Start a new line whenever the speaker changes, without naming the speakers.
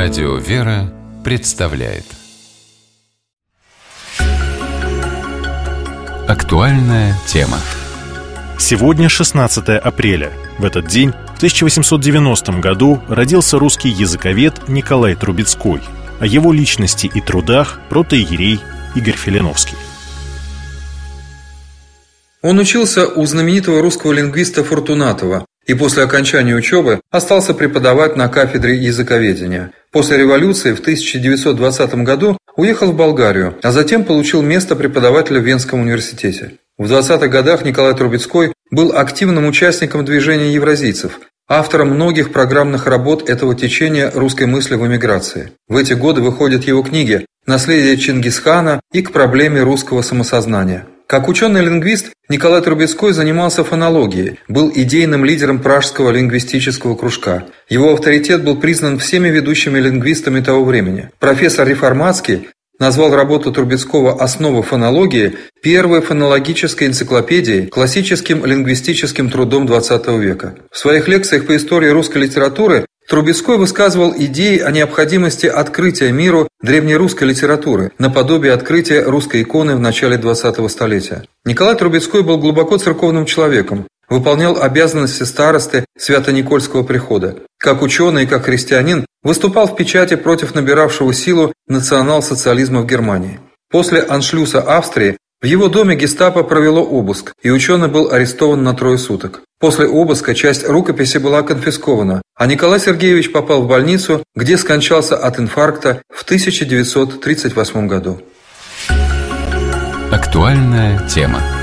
Радио «Вера» представляет актуальная тема.
Сегодня 16 апреля. В этот день, в 1890 году, родился русский языковед Николай Трубецкой. О его личности и трудах протоиерей Игорь Филиновский.
Он учился у знаменитого русского лингвиста Фортунатова и после окончания учебы остался преподавать на кафедре языковедения. После революции в 1920 году уехал в Болгарию, а затем получил место преподавателя в Венском университете. В 20-х годах Николай Трубецкой был активным участником движения евразийцев, автором многих программных работ этого течения русской мысли в эмиграции. В эти годы выходят его книги «Наследие Чингисхана» и «К проблеме русского самосознания». Как ученый-лингвист Николай Трубецкой занимался фонологией, был идейным лидером Пражского лингвистического кружка. Его авторитет был признан всеми ведущими лингвистами того времени. Профессор Реформатский назвал работу Трубецкого «Основы фонологии» первой фонологической энциклопедией, классическим лингвистическим трудом XX века. В своих лекциях по истории русской литературы Трубецкой высказывал идеи о необходимости открытия миру древнерусской литературы, наподобие открытия русской иконы в начале 20-го столетия. Николай Трубецкой был глубоко церковным человеком, выполнял обязанности старосты Свято-Никольского прихода. Как ученый и как христианин выступал в печати против набиравшего силу национал-социализма в Германии. После аншлюса Австрии в его доме гестапо провело обыск, и ученый был арестован на 3 суток. После обыска часть рукописи была конфискована, а Николай Сергеевич попал в больницу, где скончался от инфаркта в 1938 году.
Актуальная тема.